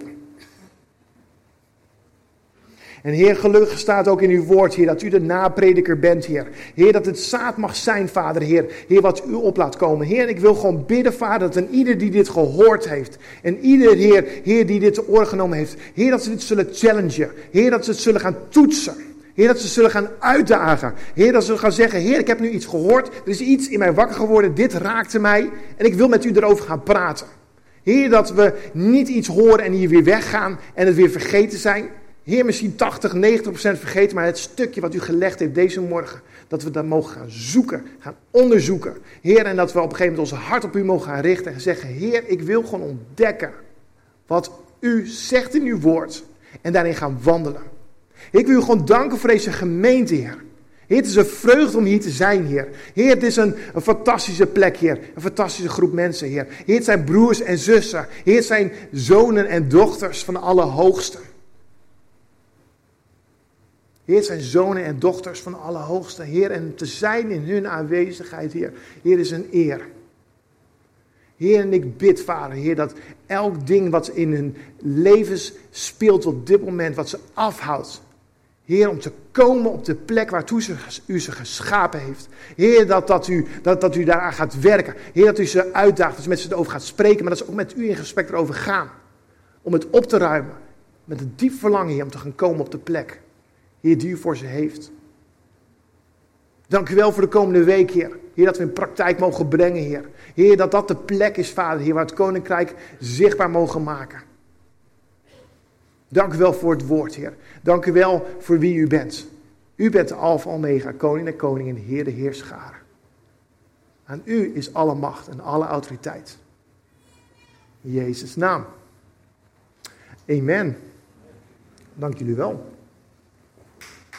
En Heer, gelukkig staat ook in uw woord, Heer, dat u de naprediker bent, Heer. Heer, dat het zaad mag zijn, Vader, Heer. Heer, wat u op laat komen. Heer, ik wil gewoon bidden, Vader, dat een ieder die dit gehoord heeft. En ieder, Heer, die dit te oor genomen heeft. Heer, dat ze dit zullen challengen. Heer, dat ze het zullen gaan toetsen. Heer, dat ze zullen gaan uitdagen. Heer, dat ze gaan zeggen, Heer, ik heb nu iets gehoord. Er is iets in mij wakker geworden. Dit raakte mij. En ik wil met u erover gaan praten. Heer, dat we niet iets horen en hier weer weggaan en het weer vergeten zijn. Heer, misschien 80, 90% vergeten, maar het stukje wat u gelegd heeft deze morgen, dat we dat mogen gaan zoeken, gaan onderzoeken. Heer, en dat we op een gegeven moment onze hart op u mogen gaan richten en zeggen, Heer, ik wil gewoon ontdekken wat u zegt in uw woord en daarin gaan wandelen. Heer, ik wil u gewoon danken voor deze gemeente, Heer. Heer, het is een vreugde om hier te zijn, Heer. Heer, het is een fantastische plek, Heer. Een fantastische groep mensen, Heer. Heer, het zijn broers en zussen. Heer, het zijn zonen en dochters van de Allerhoogste. Heer, het zijn zonen en dochters van de Allerhoogste. Heer, en te zijn in hun aanwezigheid, Heer. Heer, is een eer. Heer, en ik bid, Vader, Heer, dat elk ding wat in hun levens speelt op dit moment, wat ze afhoudt. Heer, om te komen op de plek waartoe u ze geschapen heeft. Heer, dat u daaraan gaat werken. Heer, dat u ze uitdaagt, dat u met ze erover gaat spreken, maar dat ze ook met u in gesprek erover gaan. Om het op te ruimen. Met een diep verlangen, Heer, om te gaan komen op de plek. Heer, die u voor ze heeft. Dank u wel voor de komende week, Heer. Heer, dat we in praktijk mogen brengen, Heer. Heer, dat dat de plek is, Vader, Heer, waar het Koninkrijk zichtbaar mogen maken. Dank u wel voor het woord, Heer. Dank u wel voor wie u bent. U bent de Alpha Omega, Koning der Koningen en Heer de Heerscharen. Aan u is alle macht en alle autoriteit. In Jezus' naam. Amen. Dank jullie wel.